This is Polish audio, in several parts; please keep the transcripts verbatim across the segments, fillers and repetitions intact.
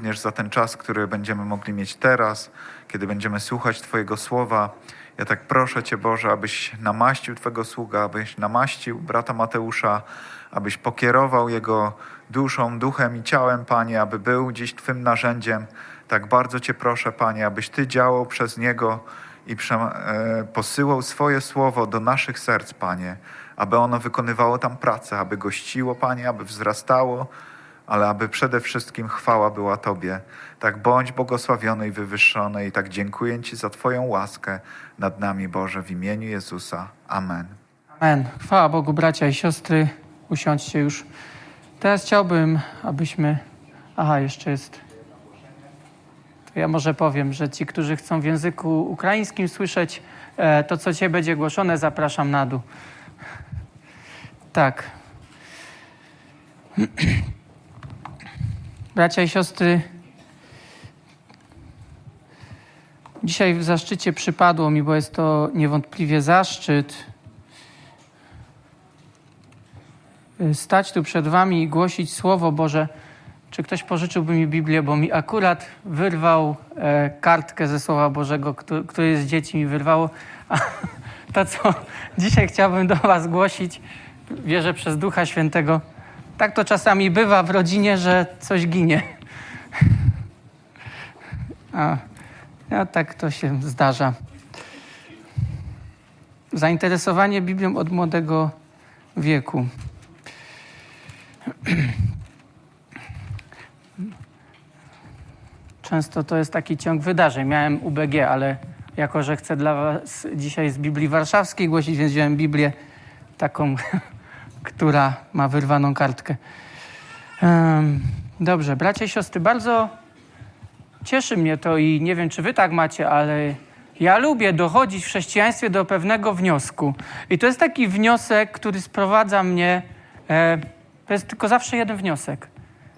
również za ten czas, który będziemy mogli mieć teraz, kiedy będziemy słuchać Twojego słowa. Ja tak proszę Cię, Boże, abyś namaścił Twego sługa, abyś namaścił brata Mateusza, abyś pokierował jego duszą, duchem i ciałem, Panie, aby był dziś Twym narzędziem. Tak bardzo Cię proszę, Panie, abyś Ty działał przez niego i prze, e, posyłał swoje słowo do naszych serc, Panie, aby ono wykonywało tam pracę, aby gościło, Panie, aby wzrastało, ale aby przede wszystkim chwała była Tobie. Tak bądź błogosławiony i wywyższony i tak dziękuję Ci za Twoją łaskę nad nami, Boże, w imieniu Jezusa. Amen. Amen. Chwała Bogu, bracia i siostry. Usiądźcie już. Teraz chciałbym, abyśmy... Aha, jeszcze jest... To ja może powiem, że ci, którzy chcą w języku ukraińskim słyszeć to, co Cię będzie głoszone, zapraszam na dół. Tak. Bracia i siostry, dzisiaj w zaszczycie przypadło mi, bo jest to niewątpliwie zaszczyt, stać tu przed Wami i głosić Słowo Boże. Czy ktoś pożyczyłby mi Biblię, bo mi akurat wyrwał e, kartkę ze Słowa Bożego, który, który z dzieci mi wyrwało. A to, co dzisiaj chciałbym do Was głosić, wierzę przez Ducha Świętego. Tak to czasami bywa w rodzinie, że coś ginie. A, a tak to się zdarza. Zainteresowanie Biblią od młodego wieku. Często to jest taki ciąg wydarzeń. Miałem U B G, ale jako, że chcę dla Was dzisiaj z Biblii Warszawskiej głosić, więc wziąłem Biblię taką, która ma wyrwaną kartkę. Um, dobrze, bracia i siostry, bardzo cieszy mnie to i nie wiem, czy Wy tak macie, ale ja lubię dochodzić w chrześcijaństwie do pewnego wniosku. I to jest taki wniosek, który sprowadza mnie... E, to jest tylko zawsze jeden wniosek,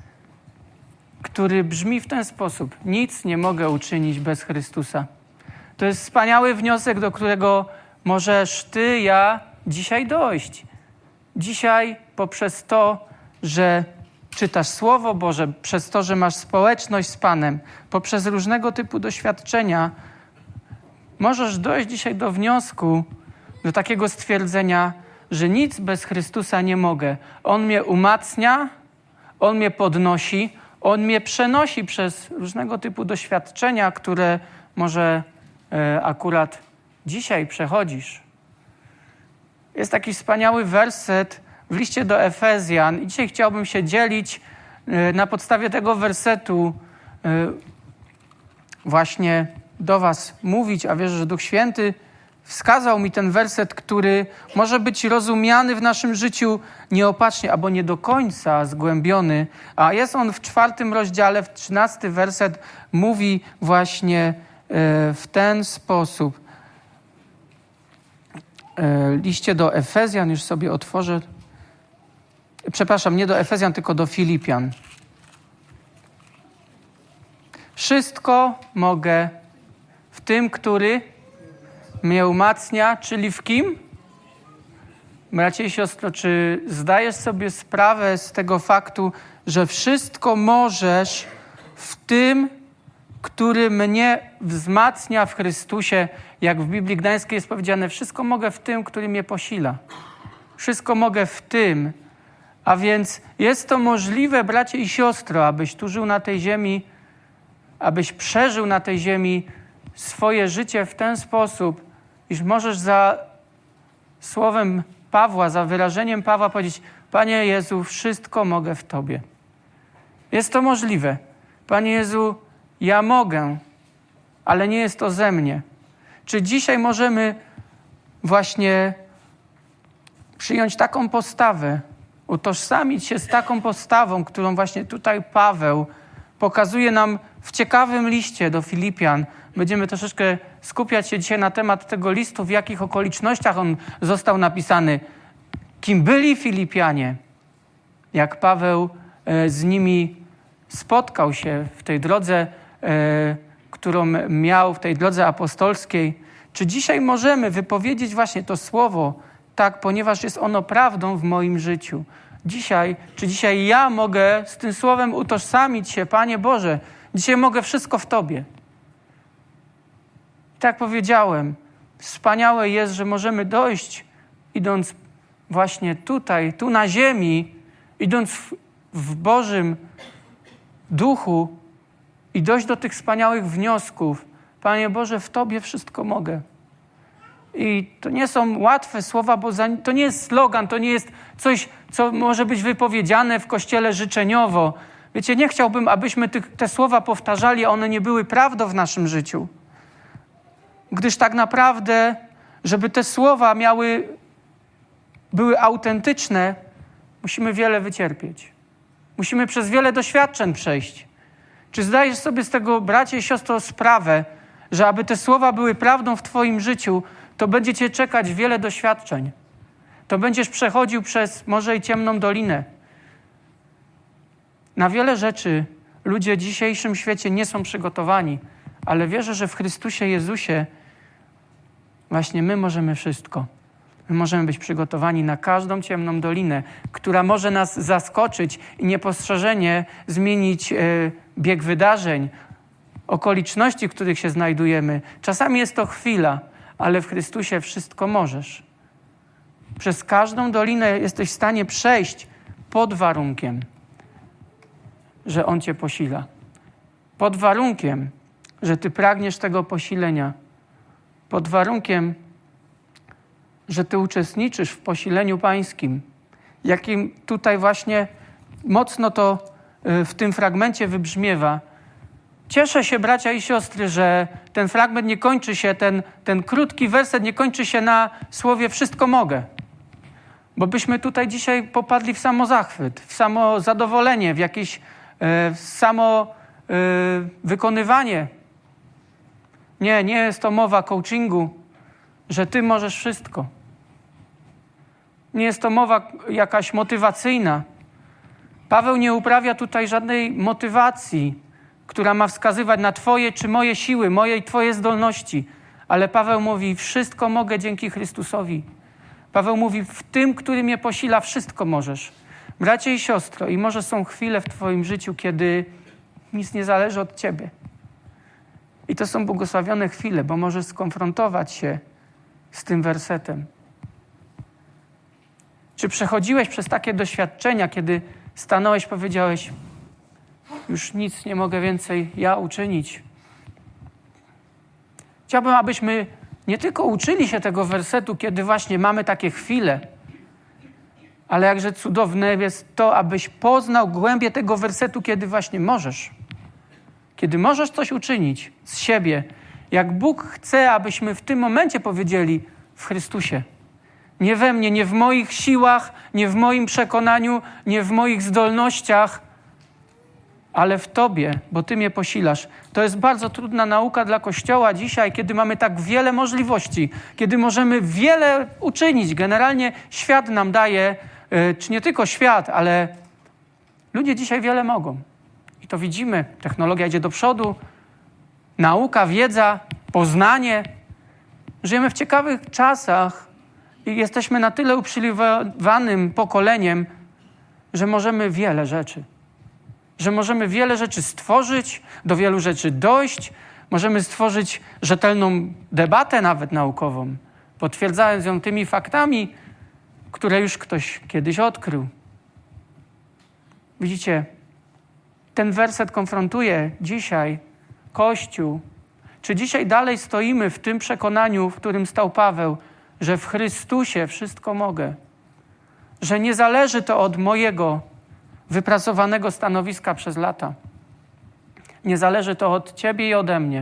który brzmi w ten sposób. Nic nie mogę uczynić bez Chrystusa. To jest wspaniały wniosek, do którego możesz Ty, ja dzisiaj dojść. Dzisiaj poprzez to, że czytasz Słowo Boże, przez to, że masz społeczność z Panem, poprzez różnego typu doświadczenia, możesz dojść dzisiaj do wniosku, do takiego stwierdzenia, że nic bez Chrystusa nie mogę. On mnie umacnia, On mnie podnosi, On mnie przenosi przez różnego typu doświadczenia, które może e, akurat dzisiaj przechodzisz. Jest taki wspaniały werset w liście do Efezjan i dzisiaj chciałbym się dzielić e, na podstawie tego wersetu e, właśnie do Was mówić, a wierzę, że Duch Święty wskazał mi ten werset, który może być rozumiany w naszym życiu nieopatrznie albo nie do końca zgłębiony, a jest on w czwartym rozdziale, w trzynasty werset mówi właśnie w ten sposób. Liście do Efezjan, już sobie otworzę. Przepraszam, nie do Efezjan, tylko do Filipian. Wszystko mogę w tym, który mnie umacnia, czyli w kim? Bracie i siostro, czy zdajesz sobie sprawę z tego faktu, że wszystko możesz w tym, który mnie wzmacnia w Chrystusie, jak w Biblii Gdańskiej jest powiedziane, wszystko mogę w tym, który mnie posila. Wszystko mogę w tym. A więc jest to możliwe, bracie i siostro, abyś tu żył na tej ziemi, abyś przeżył na tej ziemi swoje życie w ten sposób, iż możesz za słowem Pawła, za wyrażeniem Pawła powiedzieć: Panie Jezu, wszystko mogę w Tobie. Jest to możliwe. Panie Jezu, ja mogę, ale nie jest to ze mnie. Czy dzisiaj możemy właśnie przyjąć taką postawę, utożsamić się z taką postawą, którą właśnie tutaj Paweł pokazuje nam w ciekawym liście do Filipian. Będziemy troszeczkę skupiać się dzisiaj na temat tego listu, w jakich okolicznościach on został napisany. Kim byli Filipianie? Jak Paweł z nimi spotkał się w tej drodze, którą miał, w tej drodze apostolskiej. Czy dzisiaj możemy wypowiedzieć właśnie to słowo tak, ponieważ jest ono prawdą w moim życiu? dzisiaj, czy dzisiaj ja mogę z tym słowem utożsamić się, Panie Boże, dzisiaj mogę wszystko w Tobie. I tak powiedziałem, wspaniałe jest, że możemy dojść, idąc właśnie tutaj, tu na ziemi, idąc w, w Bożym Duchu i dojść do tych wspaniałych wniosków. Panie Boże, w Tobie wszystko mogę. I to nie są łatwe słowa, bo za, to nie jest slogan, to nie jest coś, co może być wypowiedziane w kościele życzeniowo. Wiecie, nie chciałbym, abyśmy tych, te słowa powtarzali, a one nie były prawdą w naszym życiu. Gdyż tak naprawdę, żeby te słowa miały, były autentyczne, musimy wiele wycierpieć. Musimy przez wiele doświadczeń przejść. Czy zdajesz sobie z tego, bracie i siostro, sprawę, że aby te słowa były prawdą w Twoim życiu, to będzie Cię czekać wiele doświadczeń. To będziesz przechodził przez może i ciemną dolinę. Na wiele rzeczy ludzie w dzisiejszym świecie nie są przygotowani, ale wierzę, że w Chrystusie Jezusie właśnie my możemy wszystko. My możemy być przygotowani na każdą ciemną dolinę, która może nas zaskoczyć i niepostrzeżenie zmienić e, bieg wydarzeń, okoliczności, w których się znajdujemy. Czasami jest to chwila, ale w Chrystusie wszystko możesz. Przez każdą dolinę jesteś w stanie przejść pod warunkiem, że On Cię posila. Pod warunkiem, że Ty pragniesz tego posilenia. Pod warunkiem, że Ty uczestniczysz w posileniu Pańskim. Jakim tutaj właśnie mocno to w tym fragmencie wybrzmiewa. Cieszę się, bracia i siostry, że ten fragment nie kończy się, ten, ten krótki werset nie kończy się na słowie wszystko mogę. Bo byśmy tutaj dzisiaj popadli w samozachwyt, w samozadowolenie, w jakieś e, samo e, wykonywanie. Nie, nie jest to mowa coachingu, że Ty możesz wszystko. Nie jest to mowa jakaś motywacyjna. Paweł nie uprawia tutaj żadnej motywacji, która ma wskazywać na Twoje czy moje siły, moje i Twoje zdolności. Ale Paweł mówi, wszystko mogę dzięki Chrystusowi. Paweł mówi, w tym, który mnie posila, wszystko możesz. Bracie i siostro, i może są chwile w Twoim życiu, kiedy nic nie zależy od Ciebie. I to są błogosławione chwile, bo możesz skonfrontować się z tym wersetem. Czy przechodziłeś przez takie doświadczenia, kiedy stanąłeś, powiedziałeś, już nic nie mogę więcej ja uczynić. Chciałbym, abyśmy nie tylko uczyli się tego wersetu, kiedy właśnie mamy takie chwile, ale jakże cudowne jest to, abyś poznał głębię tego wersetu, kiedy właśnie możesz. Kiedy możesz coś uczynić z siebie, jak Bóg chce, abyśmy w tym momencie powiedzieli w Chrystusie. Nie we mnie, nie w moich siłach, nie w moim przekonaniu, nie w moich zdolnościach, ale w Tobie, bo Ty mnie posilasz. To jest bardzo trudna nauka dla Kościoła dzisiaj, kiedy mamy tak wiele możliwości, kiedy możemy wiele uczynić. Generalnie świat nam daje, czy nie tylko świat, ale ludzie dzisiaj wiele mogą. I to widzimy. Technologia idzie do przodu, nauka, wiedza, poznanie. Żyjemy w ciekawych czasach i jesteśmy na tyle uprzywilejowanym pokoleniem, że możemy wiele rzeczy. Że możemy wiele rzeczy stworzyć, do wielu rzeczy dojść, możemy stworzyć rzetelną debatę nawet naukową, potwierdzając ją tymi faktami, które już ktoś kiedyś odkrył. Widzicie, ten werset konfrontuje dzisiaj Kościół. Czy dzisiaj dalej stoimy w tym przekonaniu, w którym stał Paweł, że w Chrystusie wszystko mogę? Że nie zależy to od mojego wypracowanego stanowiska przez lata. Nie zależy to od Ciebie i ode mnie.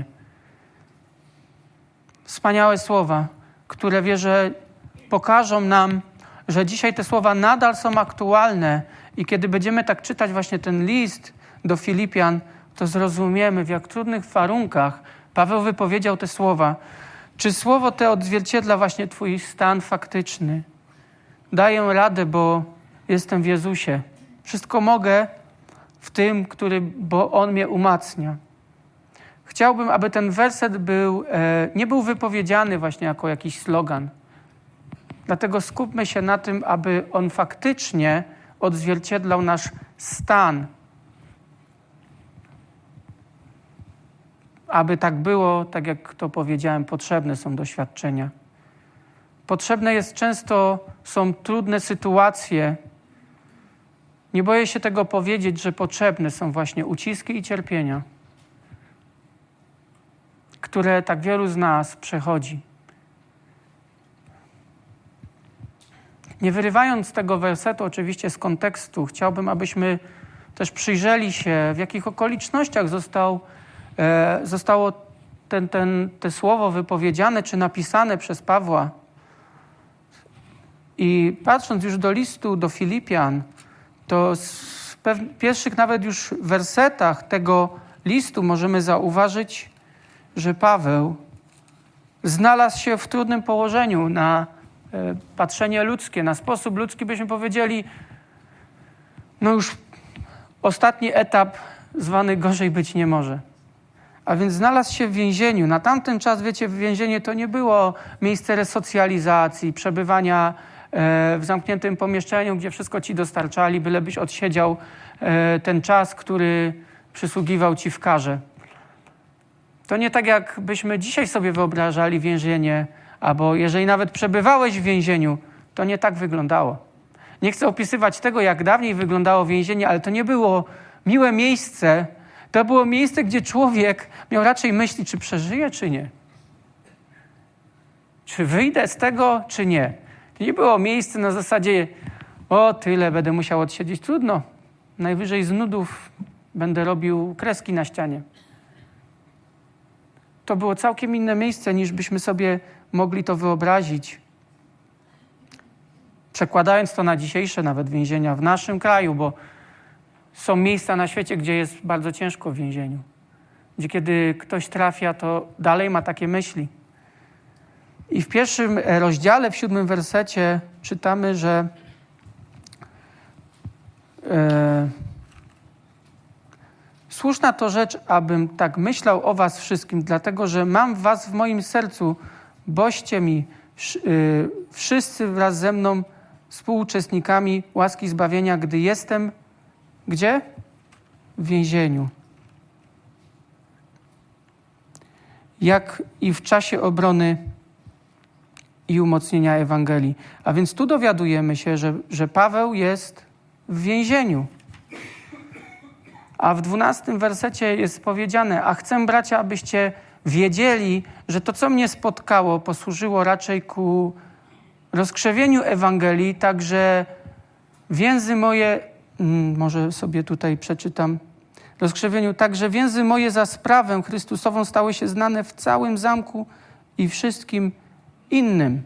Wspaniałe słowa, które wierzę pokażą nam, że dzisiaj te słowa nadal są aktualne i kiedy będziemy tak czytać właśnie ten list do Filipian, to zrozumiemy, w jak trudnych warunkach Paweł wypowiedział te słowa. Czy słowo te odzwierciedla właśnie Twój stan faktyczny? Daję radę, bo jestem w Jezusie. Wszystko mogę w tym, który, bo On mnie umacnia. Chciałbym, aby ten werset był, e, nie był wypowiedziany właśnie jako jakiś slogan. Dlatego skupmy się na tym, aby on faktycznie odzwierciedlał nasz stan. Aby tak było, tak jak to powiedziałem, potrzebne są doświadczenia. Potrzebne jest często, są trudne sytuacje. Nie boję się tego powiedzieć, że potrzebne są właśnie uciski i cierpienia, które tak wielu z nas przechodzi. Nie wyrywając tego wersetu oczywiście z kontekstu, chciałbym, abyśmy też przyjrzeli się, w jakich okolicznościach został, e, zostało ten, ten, te słowo wypowiedziane czy napisane przez Pawła. I patrząc już do listu do Filipian, to w pierwszych nawet już wersetach tego listu możemy zauważyć, że Paweł znalazł się w trudnym położeniu na e, patrzenie ludzkie, na sposób ludzki, byśmy powiedzieli, no już ostatni etap zwany gorzej być nie może. A więc znalazł się w więzieniu. Na tamten czas, wiecie, więzienie to nie było miejsce resocjalizacji, przebywania w zamkniętym pomieszczeniu, gdzie wszystko ci dostarczali, bylebyś odsiedział ten czas, który przysługiwał ci w karze. To nie tak, jak byśmy dzisiaj sobie wyobrażali więzienie, albo jeżeli nawet przebywałeś w więzieniu, to nie tak wyglądało. Nie chcę opisywać tego, jak dawniej wyglądało więzienie, ale to nie było miłe miejsce. To było miejsce, gdzie człowiek miał raczej myśli, czy przeżyje, czy nie. Czy wyjdę z tego, czy nie. To nie było miejsce na zasadzie, o tyle będę musiał odsiedzieć. Trudno. Najwyżej z nudów będę robił kreski na ścianie. To było całkiem inne miejsce, niż byśmy sobie mogli to wyobrazić. Przekładając to na dzisiejsze nawet więzienia w naszym kraju, bo są miejsca na świecie, gdzie jest bardzo ciężko w więzieniu. Gdzie kiedy ktoś trafia, to dalej ma takie myśli. I w pierwszym rozdziale, w siódmym wersecie czytamy, że e, słuszna to rzecz, abym tak myślał o was wszystkim, dlatego że mam was w moim sercu, boście mi y, wszyscy wraz ze mną współuczestnikami łaski zbawienia, gdy jestem gdzie? W więzieniu. Jak i w czasie obrony i umocnienia Ewangelii. A więc tu dowiadujemy się, że, że Paweł jest w więzieniu. A w dwunastym wersecie jest powiedziane, a chcę, bracia, abyście wiedzieli, że to, co mnie spotkało, posłużyło raczej ku rozkrzewieniu Ewangelii, także więzy moje, może sobie tutaj przeczytam, rozkrzewieniu, także więzy moje za sprawę Chrystusową stały się znane w całym zamku i wszystkim innym.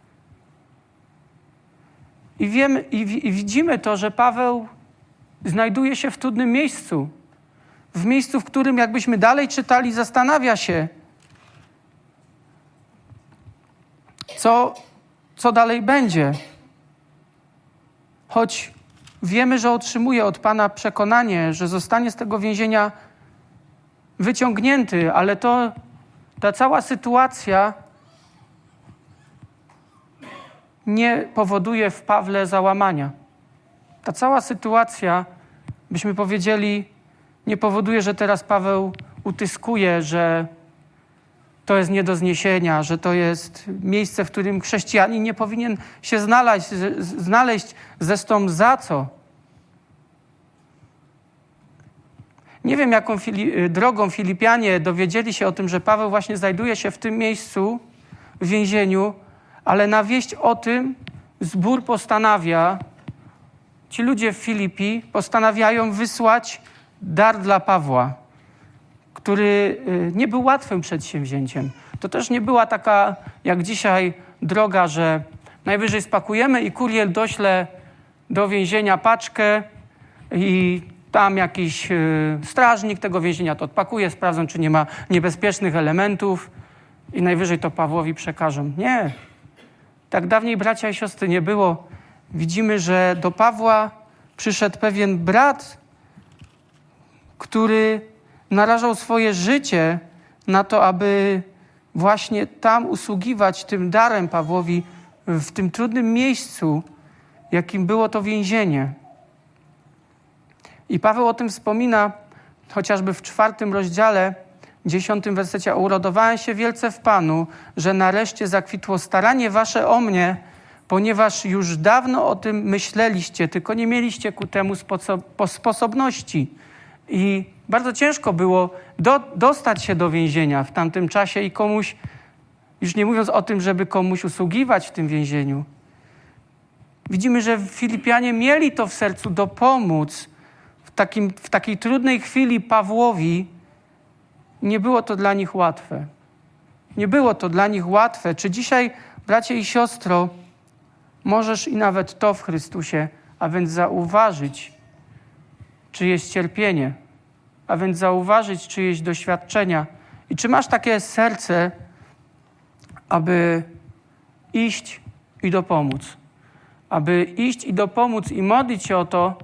I, wiemy, i, i widzimy to, że Paweł znajduje się w trudnym miejscu. W miejscu, w którym, jakbyśmy dalej czytali, zastanawia się, co, co dalej będzie. Choć wiemy, że otrzymuje od Pana przekonanie, że zostanie z tego więzienia wyciągnięty, ale to ta cała sytuacja nie powoduje w Pawle załamania. Ta cała sytuacja, byśmy powiedzieli, nie powoduje, że teraz Paweł utyskuje, że to jest nie do zniesienia, że to jest miejsce, w którym chrześcijanin nie powinien się znaleźć, znaleźć zresztą za co. Nie wiem, jaką Fili- drogą Filipianie dowiedzieli się o tym, że Paweł właśnie znajduje się w tym miejscu, w więzieniu, ale na wieść o tym zbór postanawia, ci ludzie w Filipii postanawiają wysłać dar dla Pawła, który nie był łatwym przedsięwzięciem. To też nie była taka, jak dzisiaj, droga, że najwyżej spakujemy i kurier dośle do więzienia paczkę i tam jakiś strażnik tego więzienia to odpakuje, sprawdzą, czy nie ma niebezpiecznych elementów i najwyżej to Pawłowi przekażą. Nie. Tak dawniej, bracia i siostry, nie było. Widzimy, że do Pawła przyszedł pewien brat, który narażał swoje życie na to, aby właśnie tam usługiwać tym darem Pawłowi w tym trudnym miejscu, jakim było to więzienie. I Paweł o tym wspomina chociażby w czwartym rozdziale, dziesiątym wersecie. Uradowałem się wielce w Panu, że nareszcie zakwitło staranie wasze o mnie, ponieważ już dawno o tym myśleliście, tylko nie mieliście ku temu sposobności. I bardzo ciężko było do, dostać się do więzienia w tamtym czasie i komuś, już nie mówiąc o tym, żeby komuś usługiwać w tym więzieniu. Widzimy, że Filipianie mieli to w sercu dopomóc w, takim, w takiej trudnej chwili Pawłowi. Nie było to dla nich łatwe. Nie było to dla nich łatwe. Czy dzisiaj, bracie i siostro, możesz i nawet to w Chrystusie, a więc zauważyć czyjeś cierpienie, a więc zauważyć czyjeś doświadczenia. I czy masz takie serce, aby iść i dopomóc? Aby iść i dopomóc i modlić się o to,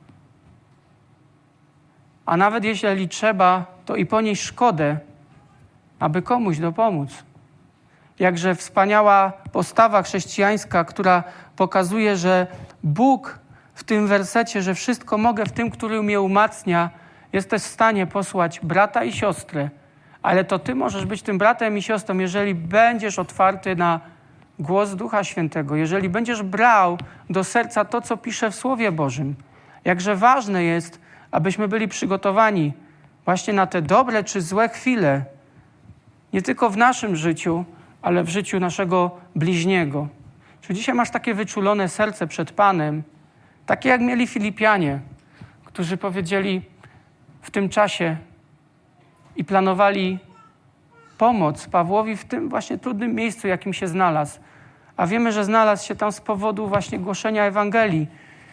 a nawet jeśli trzeba, to i ponieść szkodę, aby komuś dopomóc. Jakże wspaniała postawa chrześcijańska, która pokazuje, że Bóg w tym wersecie, że wszystko mogę w tym, który mnie umacnia, jest też w stanie posłać brata i siostrę. Ale to ty możesz być tym bratem i siostrą, jeżeli będziesz otwarty na głos Ducha Świętego, jeżeli będziesz brał do serca to, co pisze w Słowie Bożym. Jakże ważne jest, abyśmy byli przygotowani właśnie na te dobre czy złe chwile, nie tylko w naszym życiu, ale w życiu naszego bliźniego. Czy dzisiaj masz takie wyczulone serce przed Panem, takie jak mieli Filipianie, którzy powiedzieli w tym czasie i planowali pomoc Pawłowi w tym właśnie trudnym miejscu, jakim się znalazł. A wiemy, że znalazł się tam z powodu właśnie głoszenia Ewangelii.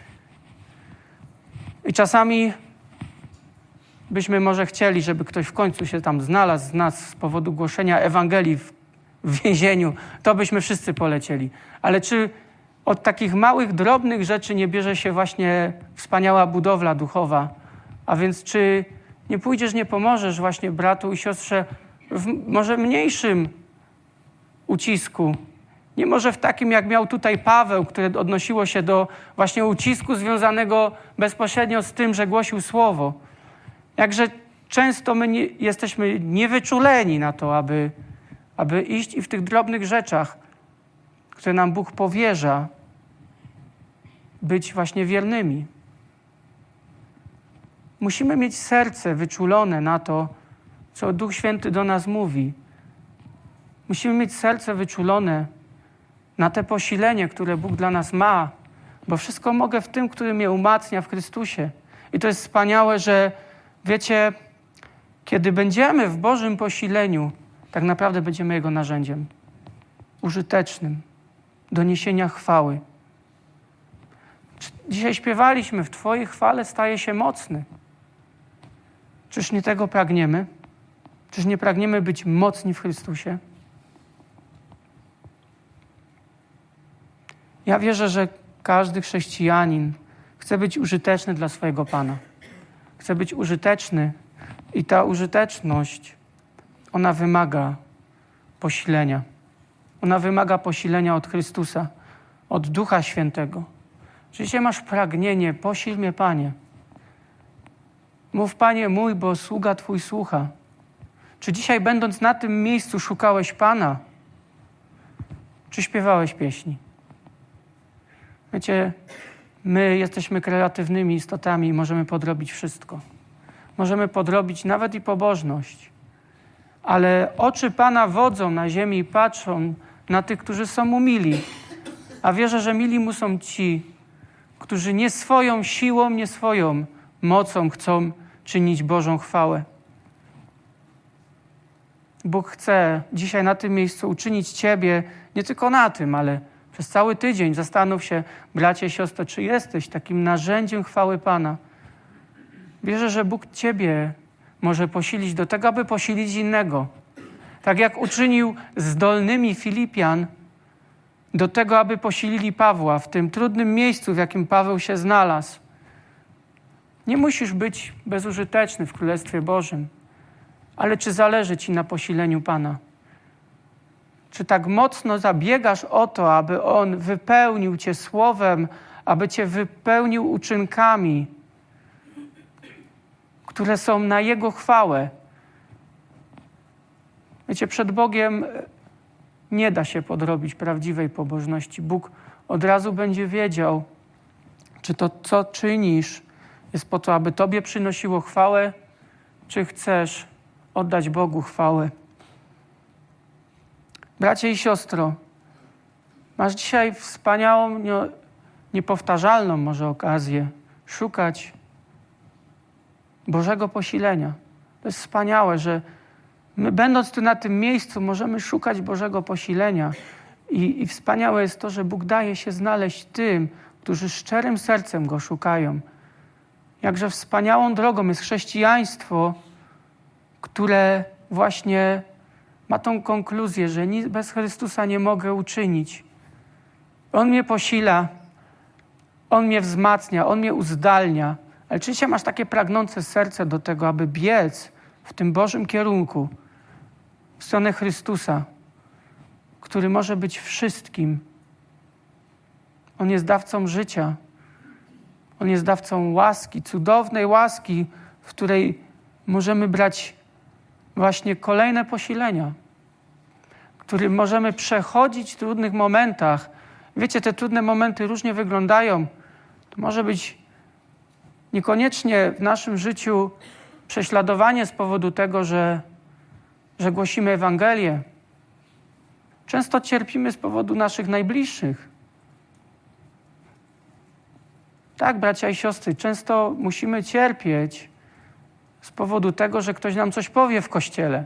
I czasami byśmy może chcieli, żeby ktoś w końcu się tam znalazł z nas z powodu głoszenia Ewangelii w, w więzieniu. To byśmy wszyscy polecieli. Ale czy od takich małych, drobnych rzeczy nie bierze się właśnie wspaniała budowla duchowa? A więc czy nie pójdziesz, nie pomożesz właśnie bratu i siostrze w może mniejszym ucisku? Nie może w takim, jak miał tutaj Paweł, które odnosiło się do właśnie ucisku związanego bezpośrednio z tym, że głosił Słowo. Jakże często my nie, jesteśmy niewyczuleni na to, aby, aby iść i w tych drobnych rzeczach, które nam Bóg powierza, być właśnie wiernymi. Musimy mieć serce wyczulone na to, co Duch Święty do nas mówi. Musimy mieć serce wyczulone na te posilenie, które Bóg dla nas ma, bo wszystko mogę w tym, który mnie umacnia w Chrystusie. I to jest wspaniałe, że wiecie, kiedy będziemy w Bożym posileniu, tak naprawdę będziemy Jego narzędziem użytecznym do niesienia chwały. Dzisiaj śpiewaliśmy, w Twojej chwale staje się mocny. Czyż nie tego pragniemy? Czyż nie pragniemy być mocni w Chrystusie? Ja wierzę, że każdy chrześcijanin chce być użyteczny dla swojego Pana. Chce być użyteczny i ta użyteczność, ona wymaga posilenia. Ona wymaga posilenia od Chrystusa, od Ducha Świętego. Czy dzisiaj masz pragnienie, posil mnie, Panie. Mów, Panie mój, bo sługa Twój słucha. Czy dzisiaj, będąc na tym miejscu, szukałeś Pana? Czy śpiewałeś pieśni? Wiecie, my jesteśmy kreatywnymi istotami i możemy podrobić wszystko. Możemy podrobić nawet i pobożność. Ale oczy Pana wodzą na ziemi i patrzą na tych, którzy są mu mili. A wierzę, że mili mu są ci, którzy nie swoją siłą, nie swoją mocą chcą czynić Bożą chwałę. Bóg chce dzisiaj na tym miejscu uczynić Ciebie, nie tylko na tym, ale przez cały tydzień. Zastanów się, bracie, siostro, czy jesteś takim narzędziem chwały Pana. Wierzę, że Bóg Ciebie może posilić do tego, aby posilić innego. Tak jak uczynił zdolnymi Filipian do tego, aby posilili Pawła w tym trudnym miejscu, w jakim Paweł się znalazł. Nie musisz być bezużyteczny w Królestwie Bożym, ale czy zależy Ci na posileniu Pana? Czy tak mocno zabiegasz o to, aby On wypełnił Cię słowem, aby Cię wypełnił uczynkami, które są na Jego chwałę. Wiecie, przed Bogiem nie da się podrobić prawdziwej pobożności. Bóg od razu będzie wiedział, czy to, co czynisz, jest po to, aby Tobie przynosiło chwałę, czy chcesz oddać Bogu chwałę. Bracie i siostro, masz dzisiaj wspaniałą, niepowtarzalną może okazję szukać Bożego posilenia. To jest wspaniałe, że my, będąc tu na tym miejscu, możemy szukać Bożego posilenia. I, I wspaniałe jest to, że Bóg daje się znaleźć tym, którzy szczerym sercem Go szukają. Jakże wspaniałą drogą jest chrześcijaństwo, które właśnie ma tą konkluzję, że nic bez Chrystusa nie mogę uczynić. On mnie posila, On mnie wzmacnia, On mnie uzdalnia. Ale czy dzisiaj masz takie pragnące serce do tego, aby biec w tym Bożym kierunku, w stronę Chrystusa, który może być wszystkim. On jest dawcą życia. On jest dawcą łaski, cudownej łaski, w której możemy brać właśnie kolejne posilenia, w którym możemy przechodzić w trudnych momentach. Wiecie, te trudne momenty różnie wyglądają. To może być niekoniecznie w naszym życiu prześladowanie z powodu tego, że, że głosimy Ewangelię. Często cierpimy z powodu naszych najbliższych. Tak, bracia i siostry, często musimy cierpieć z powodu tego, że ktoś nam coś powie w kościele.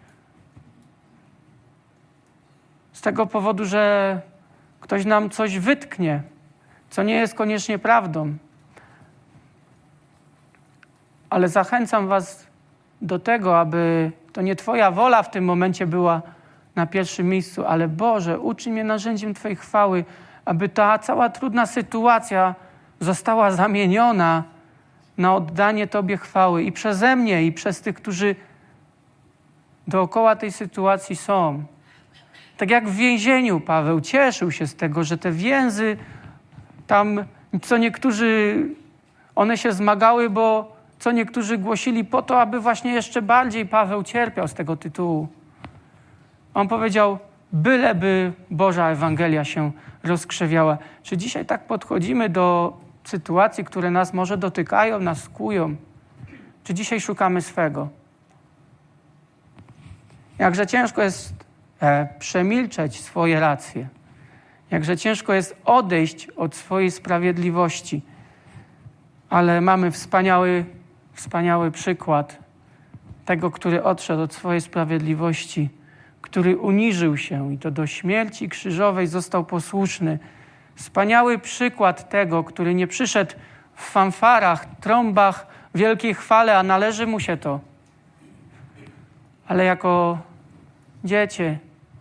Z tego powodu, że ktoś nam coś wytknie, co nie jest koniecznie prawdą. Ale zachęcam was do tego, aby to nie Twoja wola w tym momencie była na pierwszym miejscu, ale Boże, uczyń mnie narzędziem Twojej chwały, aby ta cała trudna sytuacja została zamieniona na oddanie Tobie chwały i przeze mnie, i przez tych, którzy dookoła tej sytuacji są. Tak jak w więzieniu Paweł cieszył się z tego, że te więzy tam, co niektórzy, one się zmagały, bo co niektórzy głosili po to, aby właśnie jeszcze bardziej Paweł cierpiał z tego tytułu. On powiedział, byleby Boża Ewangelia się rozkrzewiała. Czy dzisiaj tak podchodzimy do sytuacji, które nas może dotykają, nas skują? Czy dzisiaj szukamy swego? Jakże ciężko jest e, przemilczeć swoje racje. Jakże ciężko jest odejść od swojej sprawiedliwości. Ale mamy wspaniały, wspaniały przykład tego, który odszedł od swojej sprawiedliwości, który uniżył się i to do śmierci krzyżowej został posłuszny. Wspaniały przykład tego, który nie przyszedł w fanfarach, trąbach, wielkiej chwale, a należy mu się to. Ale jako dziecię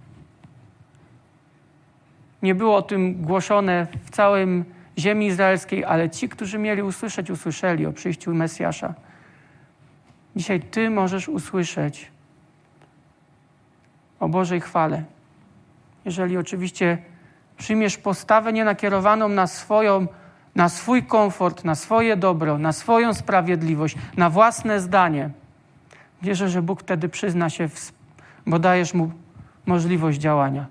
nie było o tym głoszone w całym ziemi izraelskiej, ale ci, którzy mieli usłyszeć, usłyszeli o przyjściu Mesjasza. Dzisiaj Ty możesz usłyszeć o Bożej chwale. Jeżeli oczywiście przyjmiesz postawę nienakierowaną na swoją, na swój komfort, na swoje dobro, na swoją sprawiedliwość, na własne zdanie, wierzę, że Bóg wtedy przyzna się, bo dajesz Mu możliwość działania.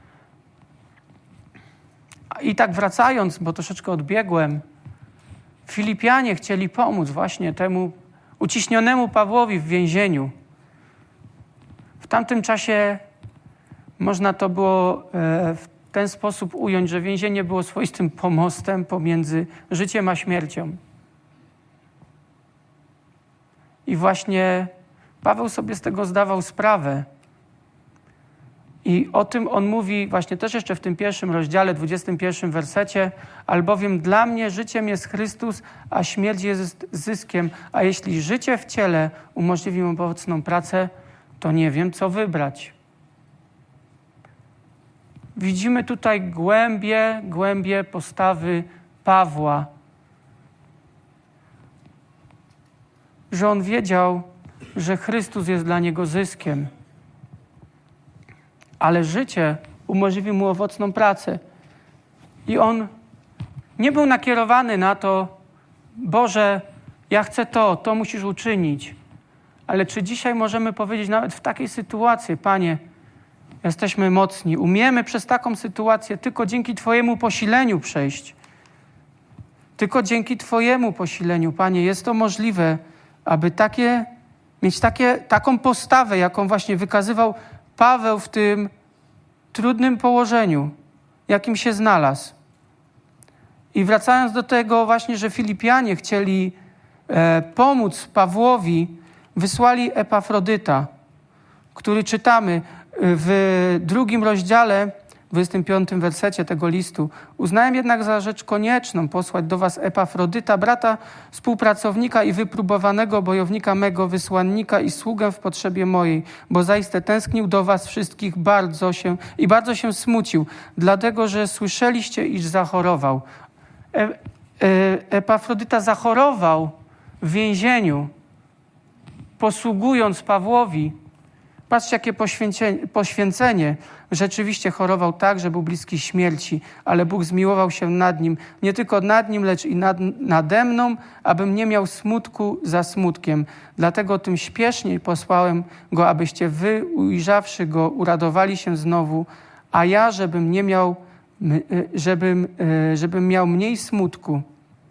I tak wracając, bo troszeczkę odbiegłem, Filipianie chcieli pomóc właśnie temu uciśnionemu Pawłowi w więzieniu. W tamtym czasie można to było w ten sposób ująć, że więzienie było swoistym pomostem pomiędzy życiem a śmiercią. I właśnie Paweł sobie z tego zdawał sprawę. I o tym on mówi właśnie też jeszcze w tym pierwszym rozdziale, dwudziestym pierwszym wersecie. Albowiem dla mnie życiem jest Chrystus, a śmierć jest zyskiem. A jeśli życie w ciele umożliwi mi owocną pracę, to nie wiem, co wybrać. Widzimy tutaj głębie, głębie postawy Pawła. Że on wiedział, że Chrystus jest dla niego zyskiem. Ale życie umożliwi mu owocną pracę. I on nie był nakierowany na to, Boże, ja chcę to, to musisz uczynić. Ale czy dzisiaj możemy powiedzieć nawet w takiej sytuacji, Panie, jesteśmy mocni, umiemy przez taką sytuację tylko dzięki Twojemu posileniu przejść. Tylko dzięki Twojemu posileniu, Panie, jest to możliwe, aby takie, mieć takie, taką postawę, jaką właśnie wykazywał Paweł w tym trudnym położeniu, jakim się znalazł. I wracając do tego właśnie, że Filipianie chcieli e, pomóc Pawłowi, wysłali Epafrodyta, który czytamy w drugim rozdziale, w dwudziestym piątym wersecie tego listu. Uznałem jednak za rzecz konieczną posłać do was Epafrodyta, brata, współpracownika i wypróbowanego bojownika mego, wysłannika i sługę w potrzebie mojej, bo zaiste tęsknił do was wszystkich bardzo się i bardzo się smucił, dlatego, że słyszeliście, iż zachorował. E, e, Epafrodyta zachorował w więzieniu, posługując Pawłowi. Patrzcie, jakie poświęcenie. Rzeczywiście chorował tak, że był bliski śmierci, ale Bóg zmiłował się nad nim, nie tylko nad nim, lecz i nad, nade mną, abym nie miał smutku za smutkiem. Dlatego tym śpieszniej posłałem go, abyście wy, ujrzawszy go, uradowali się znowu, a ja, żebym nie miał, żebym, żebym miał mniej smutku.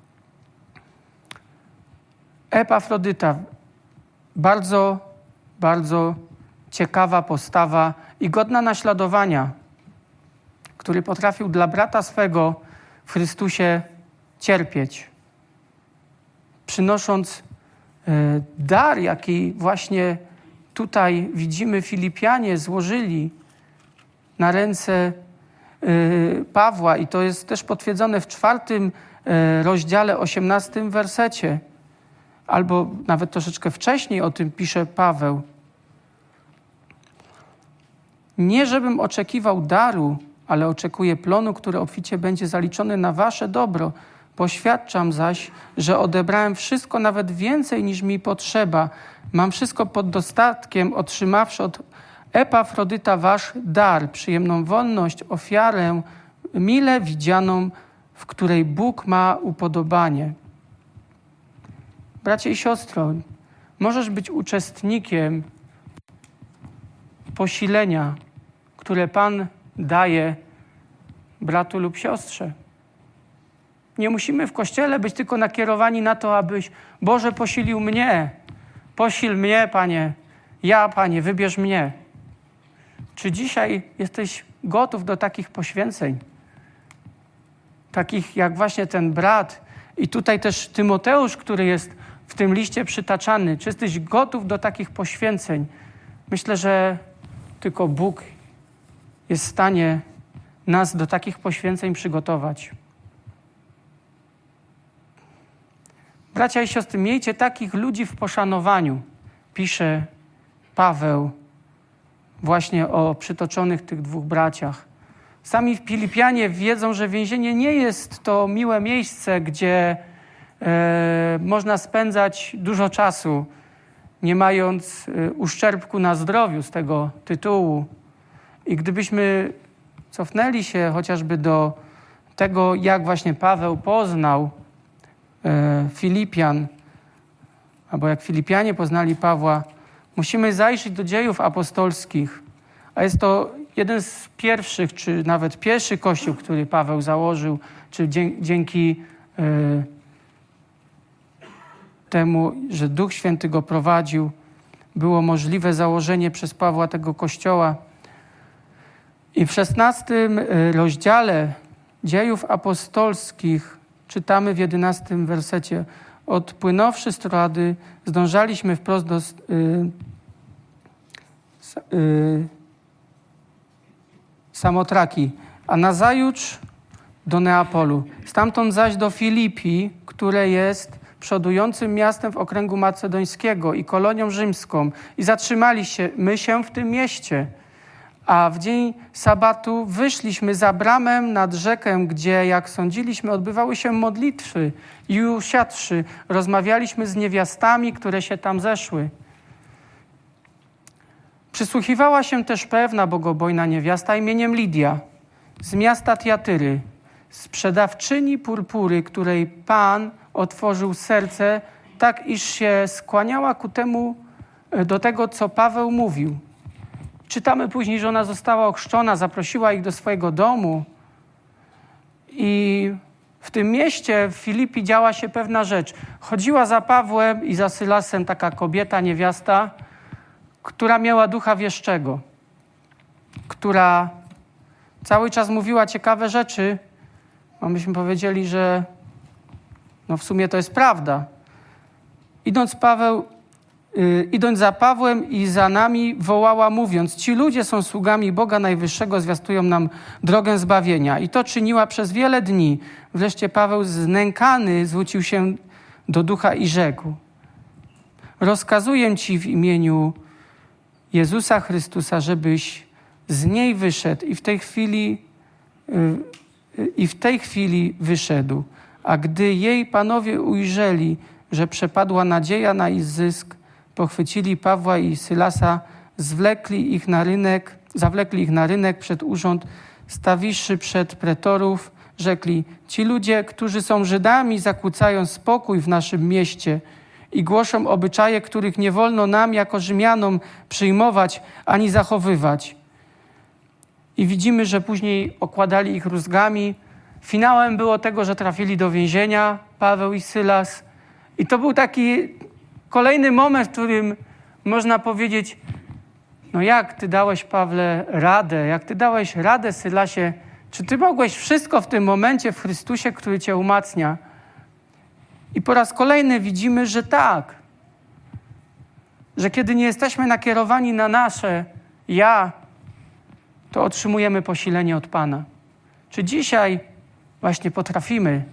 Epafrodyta, bardzo, bardzo ciekawa postawa i godna naśladowania, który potrafił dla brata swego w Chrystusie cierpieć, przynosząc dar, jaki właśnie tutaj widzimy Filipianie złożyli na ręce Pawła, i to jest też potwierdzone w czwartym rozdziale, osiemnastym wersecie, albo nawet troszeczkę wcześniej o tym pisze Paweł. Nie żebym oczekiwał daru, ale oczekuję plonu, który obficie będzie zaliczony na wasze dobro. Poświadczam zaś, że odebrałem wszystko, nawet więcej niż mi potrzeba. Mam wszystko pod dostatkiem, otrzymawszy od Epafrodyta wasz dar, przyjemną wolność, ofiarę, mile widzianą, w której Bóg ma upodobanie. Bracie i siostro, możesz być uczestnikiem posilenia, które Pan daje bratu lub siostrze. Nie musimy w Kościele być tylko nakierowani na to, abyś, Boże, posilił mnie. Posil mnie, Panie. Ja, Panie, wybierz mnie. Czy dzisiaj jesteś gotów do takich poświęceń? Takich jak właśnie ten brat i tutaj też Tymoteusz, który jest w tym liście przytaczany. Czy jesteś gotów do takich poświęceń? Myślę, że tylko Bóg jest w stanie nas do takich poświęceń przygotować. Bracia i siostry, miejcie takich ludzi w poszanowaniu, pisze Paweł właśnie o przytoczonych tych dwóch braciach. Sami Filipianie wiedzą, że więzienie nie jest to miłe miejsce, gdzie e, można spędzać dużo czasu, nie mając e, uszczerbku na zdrowiu z tego tytułu. I gdybyśmy cofnęli się chociażby do tego, jak właśnie Paweł poznał e, Filipian, albo jak Filipianie poznali Pawła, musimy zajrzeć do dziejów apostolskich, a jest to jeden z pierwszych, czy nawet pierwszy kościół, który Paweł założył, czy dzięki e, temu, że Duch Święty go prowadził, było możliwe założenie przez Pawła tego kościoła. I w szesnastym rozdziale dziejów apostolskich czytamy w jedenastym wersecie: odpłynąwszy z Troady, zdążaliśmy wprost do y, y, Samotraki, a nazajutrz do Neapolu. Stamtąd zaś do Filipii, które jest przodującym miastem w okręgu macedońskiego i kolonią rzymską. I zatrzymaliśmy się w tym mieście. A w dzień sabatu wyszliśmy za bramę nad rzekę, gdzie, jak sądziliśmy, odbywały się modlitwy. I usiadłszy, rozmawialiśmy z niewiastami, które się tam zeszły. Przysłuchiwała się też pewna bogobojna niewiasta imieniem Lidia z miasta Tiatyry, sprzedawczyni purpury, której Pan otworzył serce tak iż się skłaniała ku temu, do tego, co Paweł mówił. Czytamy później, że ona została ochrzczona, zaprosiła ich do swojego domu i w tym mieście w Filipi działa się pewna rzecz. Chodziła za Pawłem i za Sylasem taka kobieta, niewiasta, która miała ducha wieszczego, która cały czas mówiła ciekawe rzeczy, a myśmy powiedzieli, że no w sumie to jest prawda. Idąc Paweł, yy, idąc za Pawłem i za nami, wołała mówiąc: ci ludzie są sługami Boga Najwyższego, zwiastują nam drogę zbawienia. I to czyniła przez wiele dni. Wreszcie Paweł znękany zwrócił się do ducha i rzekł: rozkazuję ci w imieniu Jezusa Chrystusa, żebyś z niej wyszedł. I w tej chwili, yy, yy, i w tej chwili wyszedł. A gdy jej panowie ujrzeli, że przepadła nadzieja na ich zysk, pochwycili Pawła i Sylasa, zwlekli ich na rynek, zawlekli ich na rynek przed urząd, stawiwszy przed pretorów, rzekli: ci ludzie, którzy są Żydami, zakłócają spokój w naszym mieście i głoszą obyczaje, których nie wolno nam jako Rzymianom przyjmować ani zachowywać. I widzimy, że później okładali ich rózgami. Finałem było tego, że trafili do więzienia Paweł i Sylas. I to był taki kolejny moment, w którym można powiedzieć: no jak ty dałeś, Pawle, radę, jak ty dałeś radę, Sylasie, czy ty mogłeś wszystko w tym momencie w Chrystusie, który cię umacnia? I po raz kolejny widzimy, że tak, że kiedy nie jesteśmy nakierowani na nasze ja, to otrzymujemy posilenie od Pana. Czy dzisiaj właśnie potrafimy,